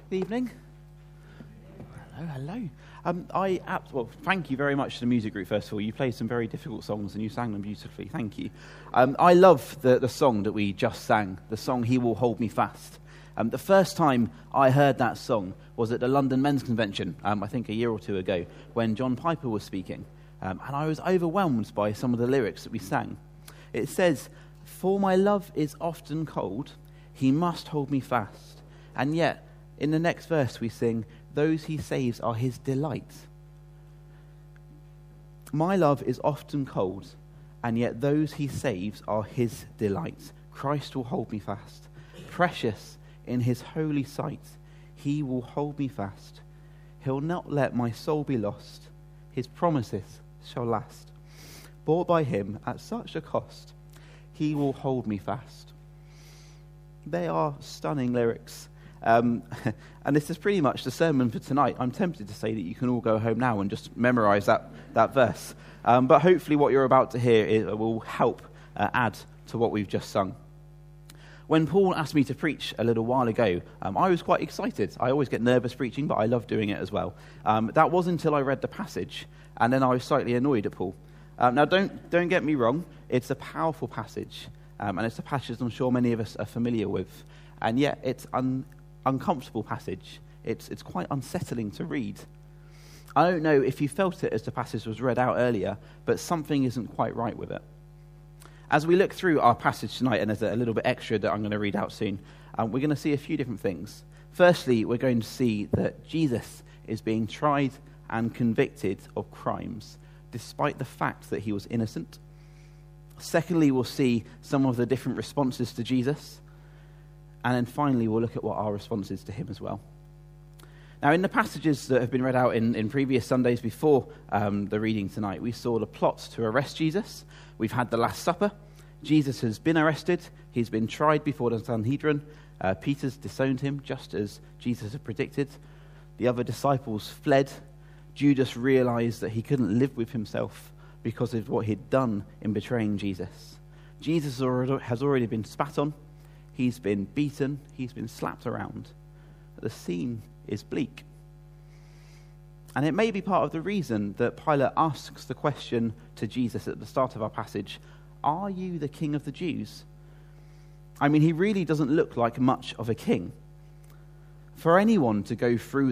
Good evening. Hello. Well, thank you very much to the music group, first of all. You played some very difficult songs and you sang them beautifully. Thank you. I love the song that we just sang, the song He Will Hold Me Fast. The first time I heard that song was at the London Men's Convention, I think a year or two ago, when John Piper was speaking. And I was overwhelmed by some of the lyrics that we sang. It says, "For my love is often cold, He must hold me fast. And yet, in the next verse we sing, those He saves are His delight." My love is often cold, and yet those He saves are His delight. Christ will hold me fast. Precious in His holy sight, He will hold me fast. He'll not let my soul be lost. His promises shall last. Bought by Him at such a cost, He will hold me fast. They are stunning lyrics. And this is pretty much the sermon for tonight. I'm tempted to say that you can all go home now and just memorize that verse. But hopefully what you're about to hear will help add to what we've just sung. When Paul asked me to preach a little while ago, I was quite excited. I always get nervous preaching, but I love doing it as well. That was until I read the passage, and then I was slightly annoyed at Paul. Now, don't get me wrong. It's a powerful passage, and it's a passage I'm sure many of us are familiar with. And yet it's uncomfortable passage. It's quite unsettling to read. I don't know if you felt it as the passage was read out earlier, but something isn't quite right with it. As we look through our passage tonight, and there's a little bit extra that I'm going to read out soon, we're going to see a few different things. Firstly, we're going to see that Jesus is being tried and convicted of crimes, despite the fact that He was innocent. Secondly, we'll see some of the different responses to Jesus. And then finally, we'll look at what our response is to Him as well. Now, in the passages that have been read out in previous Sundays before the reading tonight, we saw the plot to arrest Jesus. We've had the Last Supper. Jesus has been arrested. He's been tried before the Sanhedrin. Peter's disowned Him, just as Jesus had predicted. The other disciples fled. Judas realized that he couldn't live with himself because of what he'd done in betraying Jesus. Jesus has already been spat on. He's been beaten. He's been slapped around. The scene is bleak. And it may be part of the reason that Pilate asks the question to Jesus at the start of our passage, "Are you the King of the Jews?" I mean, He really doesn't look like much of a king. For anyone to go through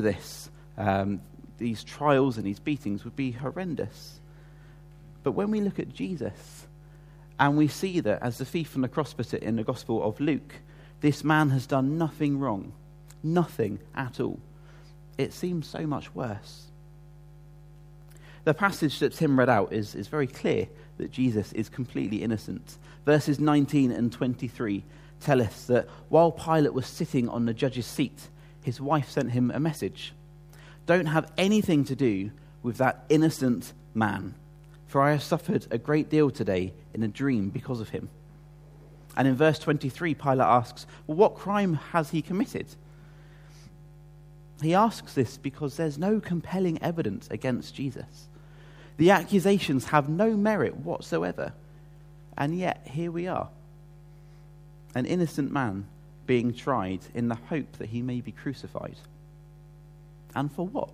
these trials and these beatings would be horrendous. But when we look at Jesus, and we see that, as the thief on the cross put it in the Gospel of Luke, this man has done nothing wrong, nothing at all. It seems so much worse. The passage that Tim read out is very clear that Jesus is completely innocent. Verses 19 and 23 tell us that while Pilate was sitting on the judge's seat, his wife sent him a message. "Don't have anything to do with that innocent man, for I have suffered a great deal today in a dream because of him." And in verse 23, Pilate asks, "Well, what crime has he committed?" He asks this because there's no compelling evidence against Jesus. The accusations have no merit whatsoever. And yet, here we are. An innocent man being tried in the hope that he may be crucified. And for what?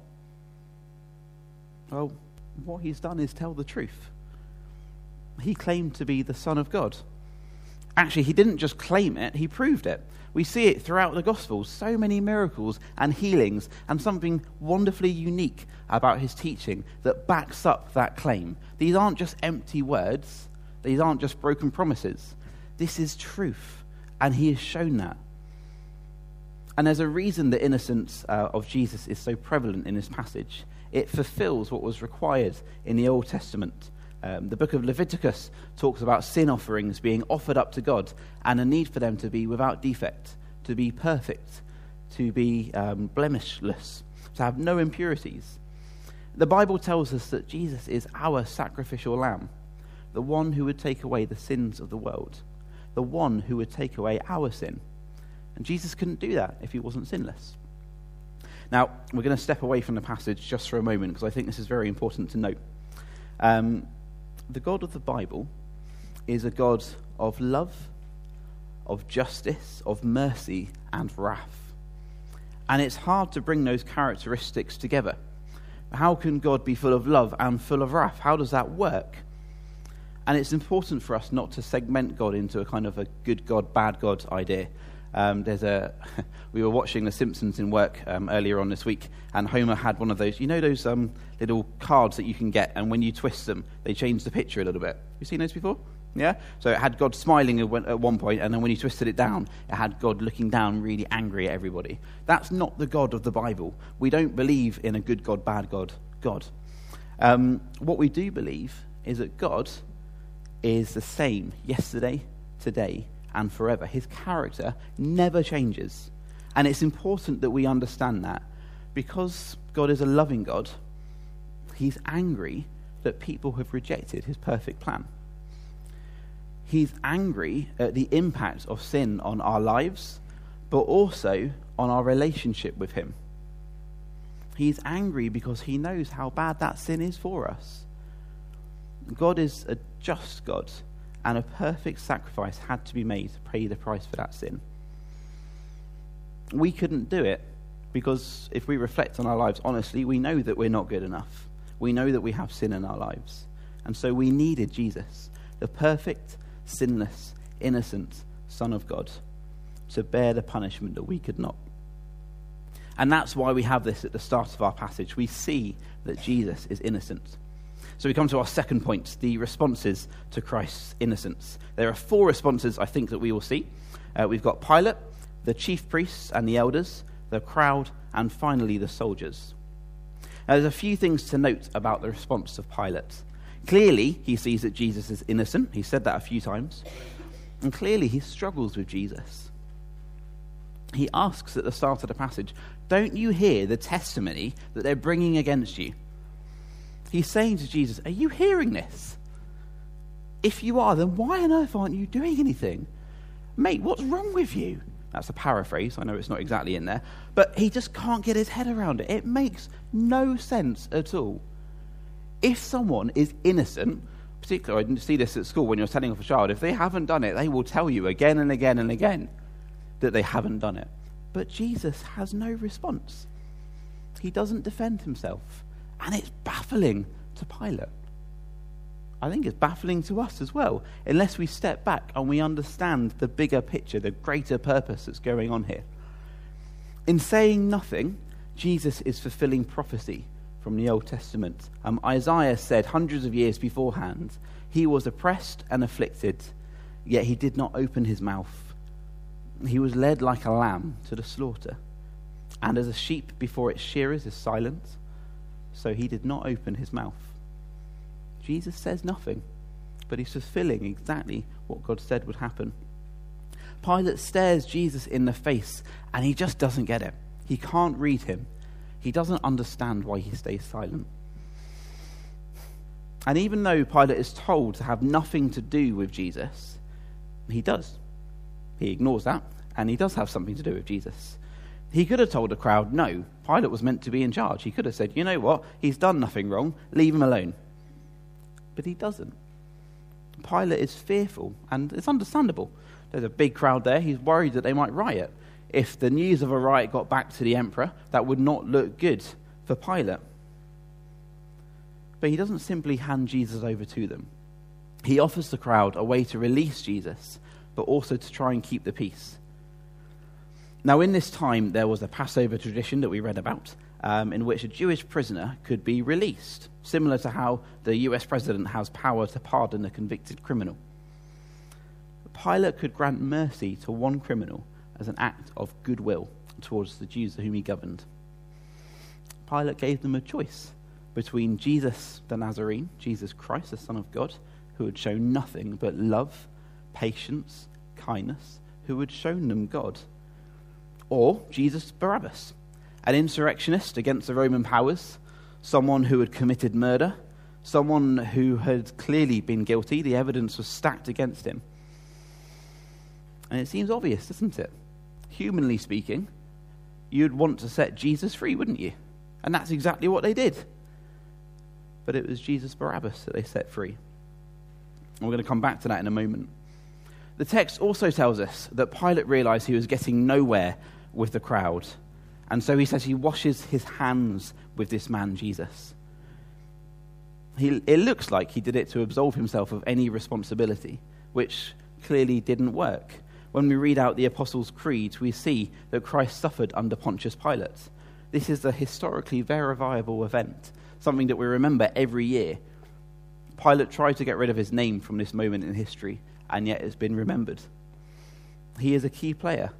Well, what he's done is tell the truth. He claimed to be the Son of God. Actually, he didn't just claim it, he proved it. We see it throughout the Gospels, so many miracles and healings, and something wonderfully unique about his teaching that backs up that claim. These aren't just empty words. These aren't just broken promises. This is truth, and he has shown that. And there's a reason the innocence of Jesus is so prevalent in this passage. It fulfills what was required in the Old Testament. The book of Leviticus talks about sin offerings being offered up to God and a need for them to be without defect, to be perfect, to be blemishless, to have no impurities. The Bible tells us that Jesus is our sacrificial lamb, the one who would take away the sins of the world, the one who would take away our sin. And Jesus couldn't do that if he wasn't sinless. Now, we're going to step away from the passage just for a moment because I think this is very important to note. The God of the Bible is a God of love, of justice, of mercy, and wrath. And it's hard to bring those characteristics together. How can God be full of love and full of wrath? How does that work? And it's important for us not to segment God into a kind of a good God, bad God idea. We were watching The Simpsons in work earlier on this week, and Homer had one of those, those little cards that you can get, and when you twist them, they change the picture a little bit. You seen those before? Yeah? So it had God smiling at one point, and then when you twisted it down, it had God looking down really angry at everybody. That's not the God of the Bible. We don't believe in a good God, bad God. What we do believe is that God is the same yesterday, today, and forever. His character never changes. And it's important that we understand that. Because God is a loving God, he's angry that people have rejected his perfect plan. He's angry at the impact of sin on our lives, but also on our relationship with him. He's angry because he knows how bad that sin is for us. God is a just God, and a perfect sacrifice had to be made to pay the price for that sin. We couldn't do it because if we reflect on our lives honestly, we know that we're not good enough. We know that we have sin in our lives. And so we needed Jesus, the perfect, sinless, innocent Son of God, to bear the punishment that we could not. And that's why we have this at the start of our passage. We see that Jesus is innocent. So we come to our second point, the responses to Christ's innocence. There are 4 responses, I think, that we will see. We've got Pilate, the chief priests and the elders, the crowd, and finally the soldiers. Now, there's a few things to note about the response of Pilate. Clearly, he sees that Jesus is innocent. He said that a few times. And clearly, he struggles with Jesus. He asks at the start of the passage, "Don't you hear the testimony that they're bringing against you?" He's saying to Jesus, "Are you hearing this? If you are, then why on earth aren't you doing anything? Mate, what's wrong with you?" That's a paraphrase. I know it's not exactly in there. But he just can't get his head around it. It makes no sense at all. If someone is innocent, particularly, I didn't see this at school when you're telling off a child, if they haven't done it, they will tell you again and again and again that they haven't done it. But Jesus has no response. He doesn't defend himself. And it's baffling to Pilate. I think it's baffling to us as well, unless we step back and we understand the bigger picture, the greater purpose that's going on here. In saying nothing, Jesus is fulfilling prophecy from the Old Testament. Isaiah said hundreds of years beforehand, he was oppressed and afflicted, yet he did not open his mouth. He was led like a lamb to the slaughter, and as a sheep before its shearers is silent, so he did not open his mouth. Jesus says nothing, but he's fulfilling exactly what God said would happen. Pilate stares Jesus in the face, and he just doesn't get it. He can't read him. He doesn't understand why he stays silent. And even though Pilate is told to have nothing to do with Jesus, he does. He ignores that, and he does have something to do with Jesus. He could have told the crowd, no, Pilate was meant to be in charge. He could have said, you know what, he's done nothing wrong, leave him alone. But he doesn't. Pilate is fearful, and it's understandable. There's a big crowd there. He's worried that they might riot. If the news of a riot got back to the emperor, that would not look good for Pilate. But he doesn't simply hand Jesus over to them. He offers the crowd a way to release Jesus, but also to try and keep the peace. Now, in this time, there was a Passover tradition that we read about, in which a Jewish prisoner could be released, similar to how the US president has power to pardon a convicted criminal. Pilate could grant mercy to one criminal as an act of goodwill towards the Jews whom he governed. Pilate gave them a choice between Jesus the Nazarene, Jesus Christ, the Son of God, who had shown nothing but love, patience, kindness, who had shown them God, or Jesus Barabbas, an insurrectionist against the Roman powers, someone who had committed murder, someone who had clearly been guilty. The evidence was stacked against him. And it seems obvious, doesn't it? Humanly speaking, you'd want to set Jesus free, wouldn't you? And that's exactly what they did. But it was Jesus Barabbas that they set free. And we're going to come back to that in a moment. The text also tells us that Pilate realized he was getting nowhere with the crowd, And so he says he washes his hands with this man, Jesus. It looks like he did it to absolve himself of any responsibility, which clearly didn't work. When we read out the Apostles' Creed, we see that Christ suffered under Pontius Pilate. This is a historically verifiable event, something that we remember every year. Pilate tried to get rid of his name from this moment in history, and yet it's been remembered. He is a key player.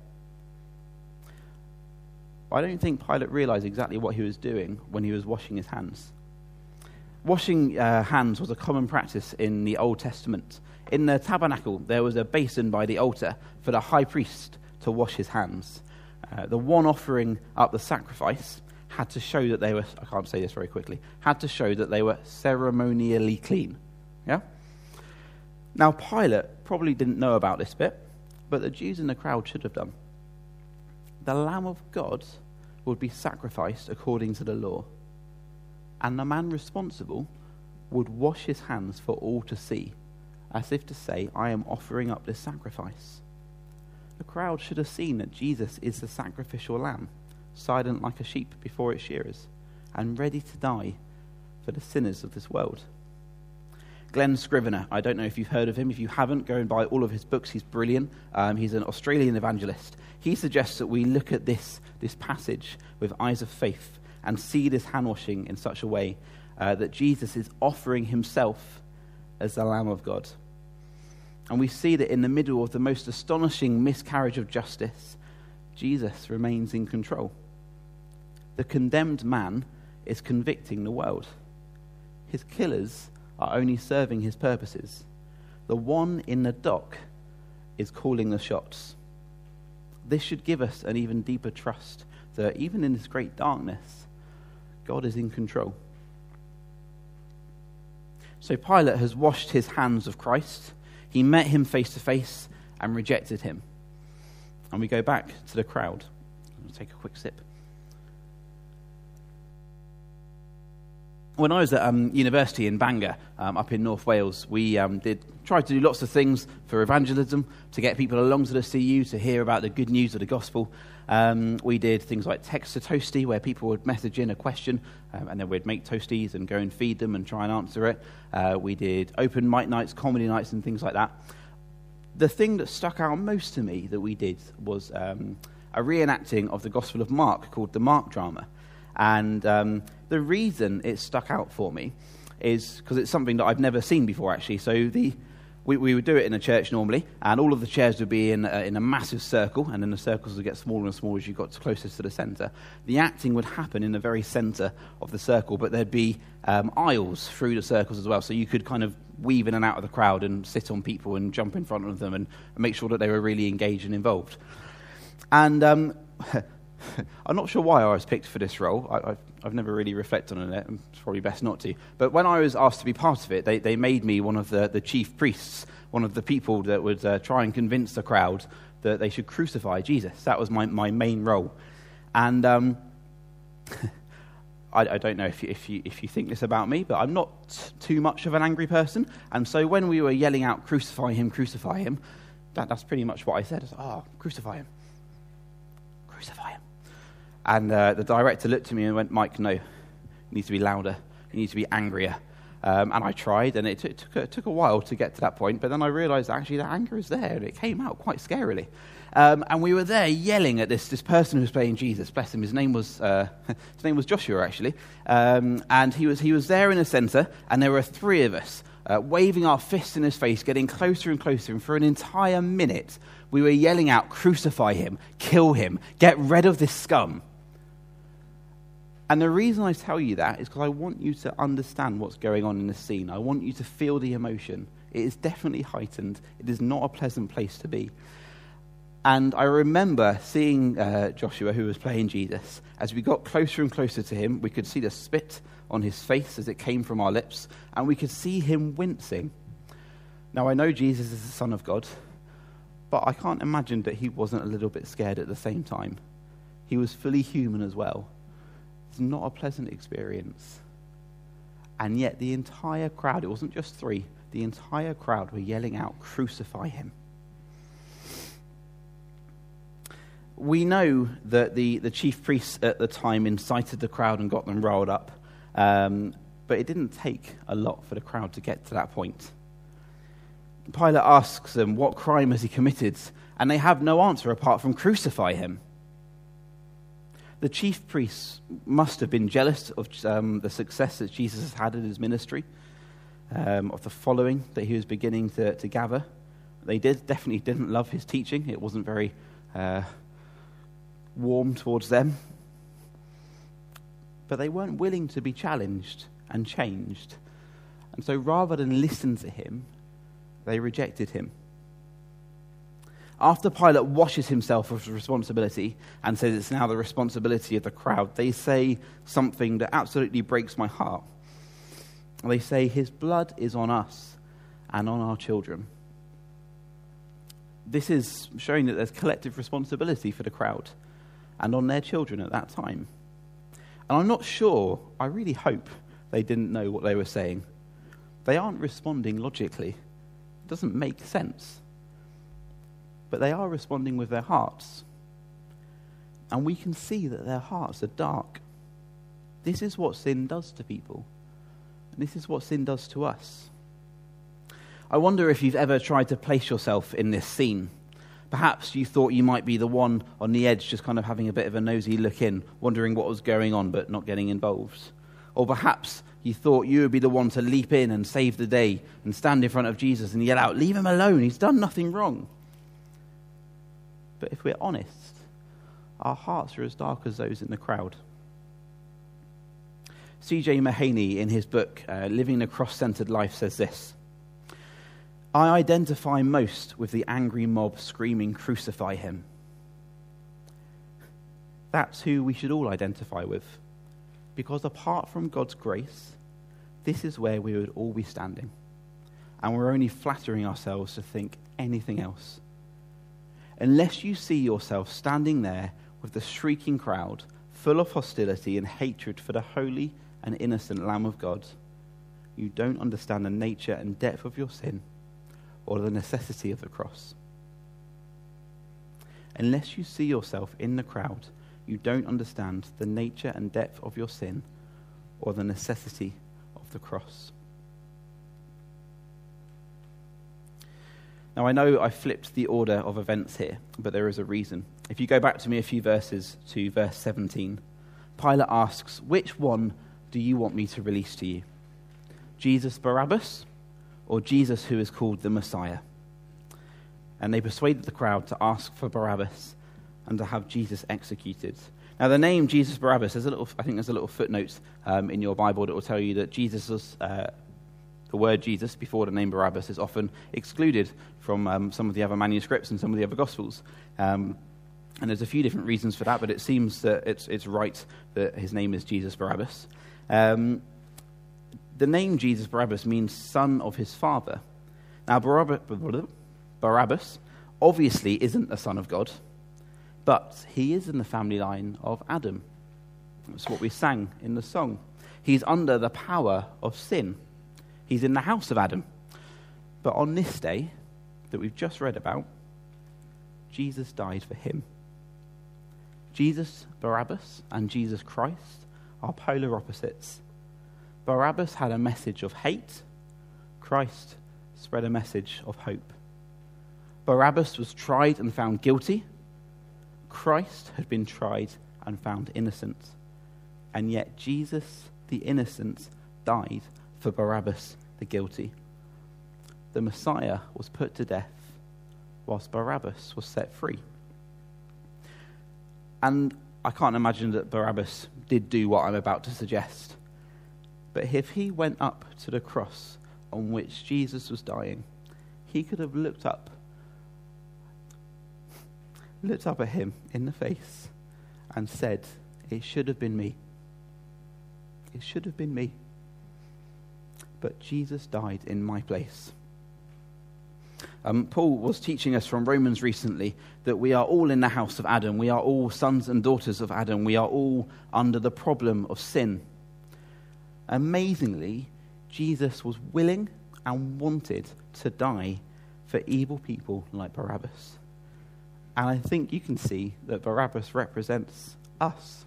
I don't think Pilate realized exactly what he was doing when he was washing his hands. Washing hands was a common practice in the Old Testament. In the tabernacle, there was a basin by the altar for the high priest to wash his hands. The one offering up the sacrifice had to show that they were, I can't say this very quickly, had to show that they were ceremonially clean. Yeah? Now, Pilate probably didn't know about this bit, but the Jews in the crowd should have done. The Lamb of God would be sacrificed according to the law, and the man responsible would wash his hands for all to see, as if to say, I am offering up this sacrifice. The crowd should have seen that Jesus is the sacrificial lamb, silent like a sheep before its shearers, and ready to die for the sinners of this world. Glenn Scrivener, I don't know if you've heard of him. If you haven't, go and buy all of his books. He's brilliant. He's an Australian evangelist. He suggests that we look at this passage with eyes of faith and see this hand washing in such a way that Jesus is offering himself as the Lamb of God. And we see that in the middle of the most astonishing miscarriage of justice, Jesus remains in control. The condemned man is convicting the world. His killers are only serving his purposes. The one in the dock is calling the shots. This should give us an even deeper trust that even in this great darkness, God is in control. So Pilate has washed his hands of Christ. He met him face to face and rejected him. And we go back to the crowd. I'll take a quick sip. When I was at university in Bangor, up in North Wales, we tried to do lots of things for evangelism, to get people along to the CU, to hear about the good news of the gospel. We did things like Text to Toasty, where people would message in a question, and then we'd make toasties and go and feed them and try and answer it. We did open mic nights, comedy nights, and things like that. The thing that stuck out most to me that we did was a reenacting of the Gospel of Mark called the Mark Drama. And the reason it stuck out for me is because it's something that I've never seen before, actually. So we would do it in a church normally, and all of the chairs would be in a massive circle, and then the circles would get smaller and smaller as you got closest to the centre. The acting would happen in the very centre of the circle, but there'd be aisles through the circles as well, so you could kind of weave in and out of the crowd and sit on people and jump in front of them and make sure that they were really engaged and involved. And I'm not sure why I was picked for this role. I've never really reflected on it. It's probably best not to. But when I was asked to be part of it, they made me one of the chief priests, one of the people that would try and convince the crowd that they should crucify Jesus. That was my main role. And I don't know if you think this about me, but I'm not too much of an angry person. And so when we were yelling out, crucify him, that's pretty much what I said. I was, crucify him. Crucify him. And the director looked at me and went, Mike, no, you need to be louder. You need to be angrier. And I tried, and it took a while to get to that point, but then I realized actually that anger is there, and it came out quite scarily. And we were there yelling at this person who was playing Jesus. Bless him. His name was Joshua, actually. And he was there in the center, and there were three of us waving our fists in his face, getting closer and closer. And for an entire minute, we were yelling out, crucify him, kill him, get rid of this scum. And the reason I tell you that is because I want you to understand what's going on in this scene. I want you to feel the emotion. It is definitely heightened. It is not a pleasant place to be. And I remember seeing Joshua, who was playing Jesus. As we got closer and closer to him, we could see the spit on his face as it came from our lips, and we could see him wincing. Now, I know Jesus is the Son of God, but I can't imagine that he wasn't a little bit scared at the same time. He was fully human as well. It's not a pleasant experience. And yet the entire crowd, it wasn't just three, the entire crowd were yelling out, crucify him. we know that the chief priests at the time incited the crowd and got them riled up, but it didn't take a lot for the crowd to get to that point. Pilate asks them, what crime has he committed? And they have no answer apart from crucify him. The chief priests must have been jealous of the success that Jesus has had in his ministry, of the following that he was beginning to gather. They definitely didn't love his teaching. It wasn't very warm towards them. But they weren't willing to be challenged and changed. And so rather than listen to him, they rejected him. After Pilate washes himself of responsibility and says it's now the responsibility of the crowd, they say something that absolutely breaks my heart. They say, his blood is on us and on our children. This is showing that there's collective responsibility for the crowd and on their children at that time. And I'm not sure, I really hope they didn't know what they were saying. They aren't responding logically. It doesn't make sense. But they are responding with their hearts. And we can see that their hearts are dark. This is what sin does to people. And this is what sin does to us. I wonder if you've ever tried to place yourself in this scene. Perhaps you thought you might be the one on the edge, just kind of having a bit of a nosy look in, wondering what was going on, but not getting involved. Or perhaps you thought you would be the one to leap in and save the day and stand in front of Jesus and yell out, leave him alone, he's done nothing wrong. But if we're honest, our hearts are as dark as those in the crowd. C.J. Mahaney, in his book, Living a Cross-Centered Life, says this: I identify most with the angry mob screaming, crucify him. That's who we should all identify with. Because apart from God's grace, this is where we would all be standing. And we're only flattering ourselves to think anything else. Unless you see yourself standing there with the shrieking crowd, full of hostility and hatred for the holy and innocent Lamb of God, you don't understand the nature and depth of your sin or the necessity of the cross. Unless you see yourself in the crowd, you don't understand the nature and depth of your sin or the necessity of the cross. Now, I know I flipped the order of events here, but there is a reason. If you go back to me a few verses to verse 17, Pilate asks, which one do you want me to release to you? Jesus Barabbas or Jesus who is called the Messiah? And they persuaded the crowd to ask for Barabbas and to have Jesus executed. Now, the name Jesus Barabbas, I think there's a little footnote in your Bible that will tell you that Jesus was... the word Jesus before the name Barabbas is often excluded from some of the other manuscripts and some of the other Gospels. And there's a few different reasons for that, but it seems that it's right that his name is Jesus Barabbas. The name Jesus Barabbas means son of his father. Now, Barabbas obviously isn't a son of God, but he is in the family line of Adam. That's what we sang in the song. He's under the power of sin. He's in the house of Adam. But on this day that we've just read about, Jesus died for him. Jesus Barabbas and Jesus Christ are polar opposites. Barabbas had a message of hate. Christ spread a message of hope. Barabbas was tried and found guilty. Christ had been tried and found innocent. And yet Jesus, the innocent, died for Barabbas, the guilty. The Messiah was put to death, whilst Barabbas was set free. And I can't imagine that Barabbas did do what I'm about to suggest. But if he went up to the cross on which Jesus was dying, he could have looked up at him in the face and said, it should have been me. It should have been me. But Jesus died in my place. Paul was teaching us from Romans recently that we are all in the house of Adam. We are all sons and daughters of Adam. We are all under the problem of sin. Amazingly, Jesus was willing and wanted to die for evil people like Barabbas. And I think you can see that Barabbas represents us.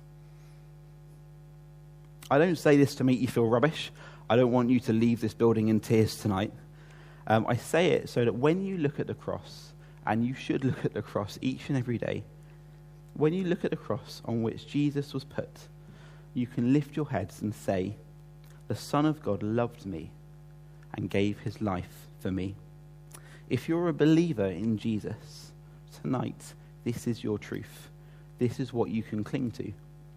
I don't say this to make you feel rubbish. I don't want you to leave this building in tears tonight. I say it so that when you look at the cross, and you should look at the cross each and every day, when you look at the cross on which Jesus was put, you can lift your heads and say, the Son of God loved me and gave his life for me. If you're a believer in Jesus, tonight, this is your truth. This is what you can cling to.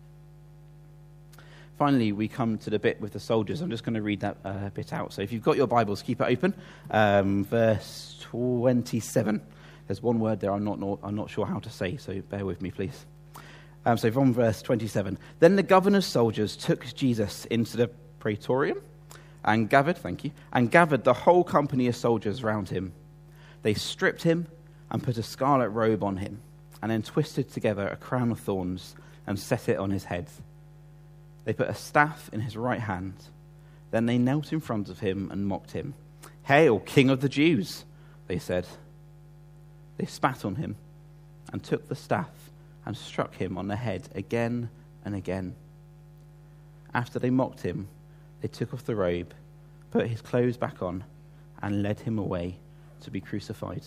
Finally, we come to the bit with the soldiers. I'm just going to read that bit out. So if you've got your Bibles, keep it open. Verse 27. There's one word there I'm not sure how to say, so bear with me, please. So from verse 27. Then the governor's soldiers took Jesus into the praetorium and gathered the whole company of soldiers round him. They stripped him and put a scarlet robe on him, and then twisted together a crown of thorns and set it on his head. They put a staff in his right hand. Then they knelt in front of him and mocked him. "Hail, King of the Jews," they said. They spat on him and took the staff and struck him on the head again and again. After they mocked him, they took off the robe, put his clothes back on, and led him away to be crucified.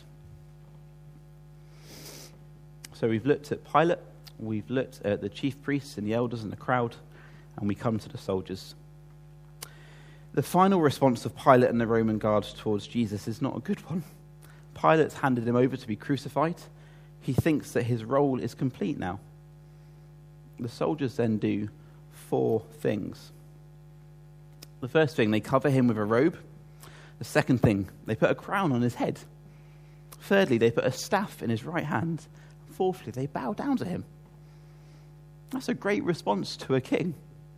So we've looked at Pilate, we've looked at the chief priests and the elders and the crowd, and we come to the soldiers. The final response of Pilate and the Roman guards towards Jesus is not a good one. Pilate's handed him over to be crucified. He thinks that his role is complete now. The soldiers then do 4 things. The first thing, they cover him with a robe. The second thing, they put a crown on his head. Thirdly, they put a staff in his right hand. Fourthly, they bow down to him. That's a great response to a king.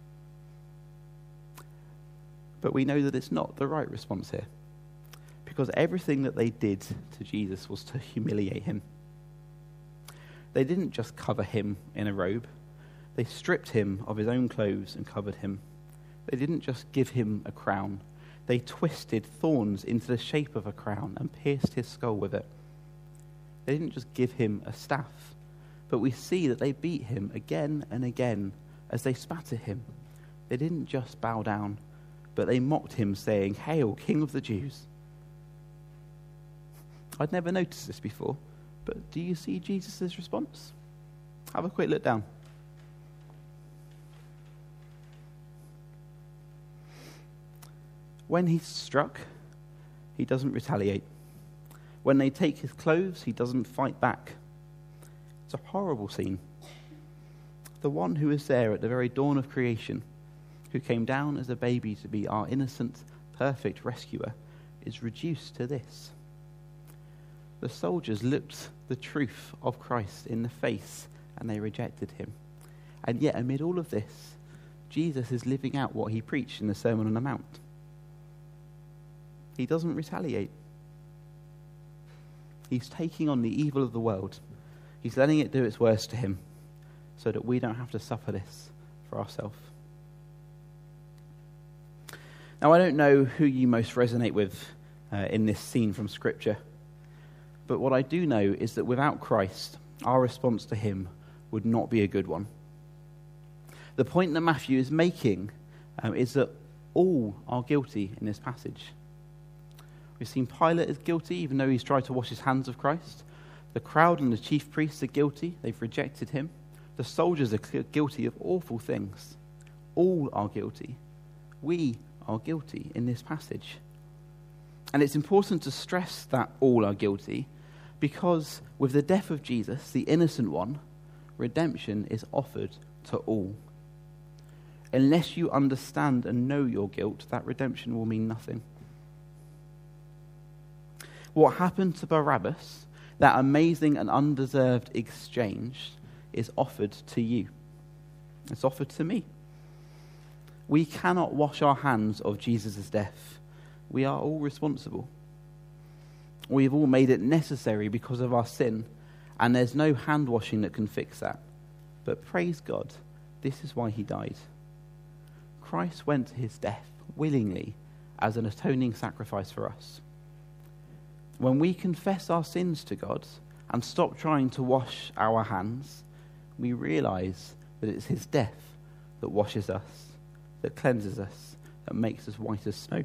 But we know that it's not the right response here, because everything that they did to Jesus was to humiliate him. They didn't just cover him in a robe. They stripped him of his own clothes and covered him. They didn't just give him a crown. They twisted thorns into the shape of a crown and pierced his skull with it. They didn't just give him a staff, but we see that they beat him again and again as they spat at him. They didn't just bow down, but they mocked him, saying, "Hail, King of the Jews." I'd never noticed this before, but do you see Jesus' response? Have a quick look down. When he's struck, he doesn't retaliate. When they take his clothes, he doesn't fight back. It's a horrible scene. The one who was there at the very dawn of creation, who came down as a baby to be our innocent, perfect rescuer, is reduced to this. The soldiers looked the truth of Christ in the face and they rejected him. And yet, amid all of this, Jesus is living out what he preached in the Sermon on the Mount. He doesn't retaliate. He's taking on the evil of the world. He's letting it do its worst to him so that we don't have to suffer this for ourselves. Now, I don't know who you most resonate with in this scene from Scripture, but what I do know is that without Christ, our response to him would not be a good one. The point that Matthew is making is that all are guilty in this passage. We've seen Pilate is guilty, even though he's tried to wash his hands of Christ. The crowd and the chief priests are guilty. They've rejected him. The soldiers are guilty of awful things. All are guilty. We are guilty in this passage. And it's important to stress that all are guilty, because with the death of Jesus, the innocent one, redemption is offered to all. Unless you understand and know your guilt, that redemption will mean nothing. What happened to Barabbas, that amazing and undeserved exchange, is offered to you. It's offered to me. We cannot wash our hands of Jesus' death. We are all responsible. We have all made it necessary because of our sin, and there's no hand washing that can fix that. But praise God, this is why he died. Christ went to his death willingly as an atoning sacrifice for us. When we confess our sins to God and stop trying to wash our hands, we realize that it's his death that washes us, that cleanses us, that makes us white as snow.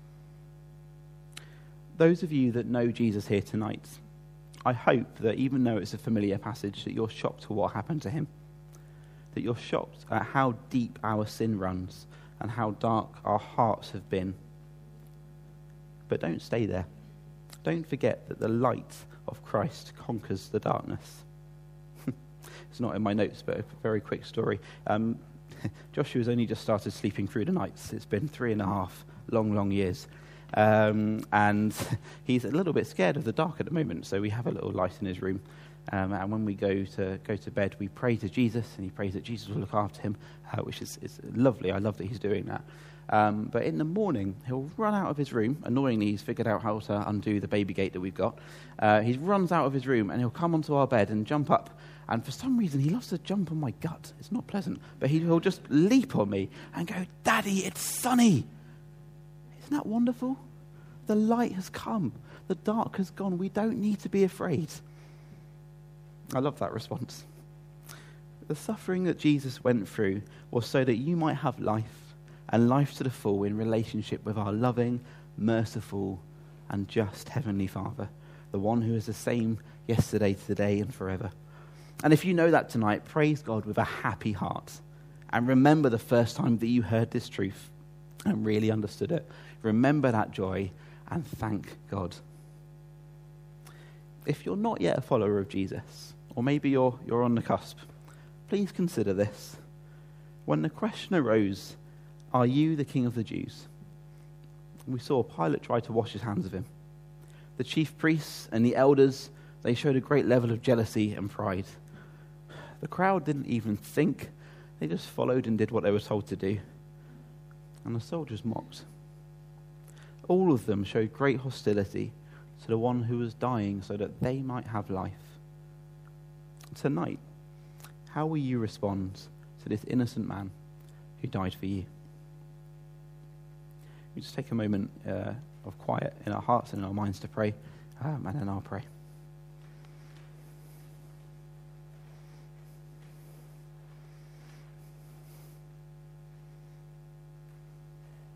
Those of you that know Jesus here tonight, I hope that even though it's a familiar passage, that you're shocked at what happened to him, that you're shocked at how deep our sin runs and how dark our hearts have been. But don't stay there. Don't forget that the light of Christ conquers the darkness. It's not in my notes, but a very quick story. Joshua's only just started sleeping through the nights. It's been 3.5 long years. And he's a little bit scared of the dark at the moment, so we have a little light in his room. And when we go to bed, we pray to Jesus, and he prays that Jesus will look after him, which is lovely. I love that he's doing that. But in the morning, he'll run out of his room. Annoyingly, he's figured out how to undo the baby gate that we've got. He runs out of his room, and he'll come onto our bed and jump up. And for some reason, he loves to jump on my gut. It's not pleasant. But he'll just leap on me and go, "Daddy, it's sunny." Isn't that wonderful? The light has come. The dark has gone. We don't need to be afraid. I love that response. The suffering that Jesus went through was so that you might have life, and life to the full in relationship with our loving, merciful, and just Heavenly Father, the one who is the same yesterday, today, and forever. And if you know that tonight, praise God with a happy heart. And remember the first time that you heard this truth and really understood it. Remember that joy and thank God. If you're not yet a follower of Jesus, or maybe you're on the cusp, please consider this. When the question arose, "Are you the King of the Jews?" we saw Pilate try to wash his hands of him. The chief priests and the elders, they showed a great level of jealousy and pride. The crowd didn't even think. They just followed and did what they were told to do. And the soldiers mocked. All of them showed great hostility to the one who was dying so that they might have life. Tonight, how will you respond to this innocent man who died for you? We just take a moment of quiet in our hearts and in our minds to pray, and then I'll pray.